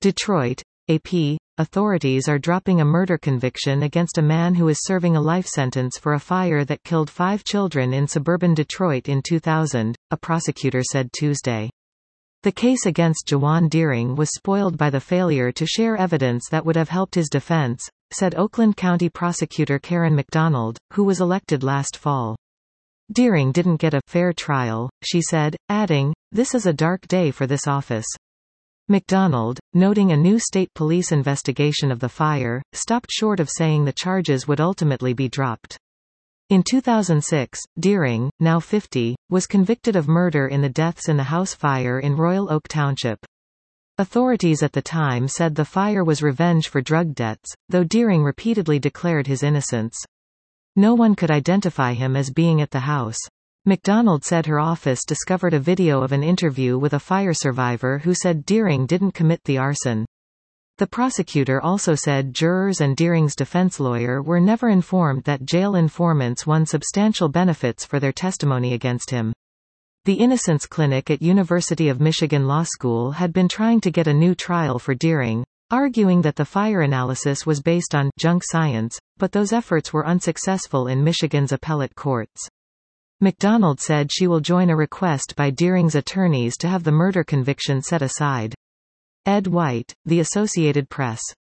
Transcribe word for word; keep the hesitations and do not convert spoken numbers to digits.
Detroit, A P. Authorities are dropping a murder conviction against a man who is serving a life sentence for a fire that killed five children in suburban Detroit in two thousand, a prosecutor said Tuesday. The case against Jawan Deering was spoiled by the failure to share evidence that would have helped his defense, said Oakland County Prosecutor Karen McDonald, who was elected last fall. Deering didn't get a fair trial, she said, adding, "This is a dark day for this office." McDonald, noting a new state police investigation of the fire, stopped short of saying the charges would ultimately be dropped. In two thousand six, Deering, now fifty, was convicted of murder in the deaths in the house fire in Royal Oak Township. Authorities at the time said the fire was revenge for drug debts, though Deering repeatedly declared his innocence. No one could identify him as being at the house. McDonald said her office discovered a video of an interview with a fire survivor who said Deering didn't commit the arson. The prosecutor also said jurors and Deering's defense lawyer were never informed that jail informants won substantial benefits for their testimony against him. The Innocence Clinic at University of Michigan Law School had been trying to get a new trial for Deering, arguing that the fire analysis was based on junk science, but those efforts were unsuccessful in Michigan's appellate courts. McDonald said she will join a request by Deering's attorneys to have the murder conviction set aside. Ed White, The Associated Press.